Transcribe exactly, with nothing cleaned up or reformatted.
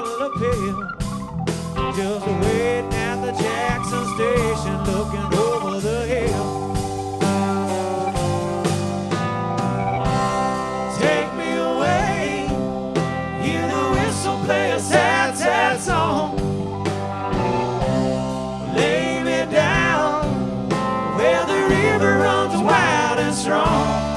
bottle of pill, just waiting at the Jackson station, looking over the hill. Take me away, hear the whistle play a sad, sad song. Lay me down where the river runs wild and strong.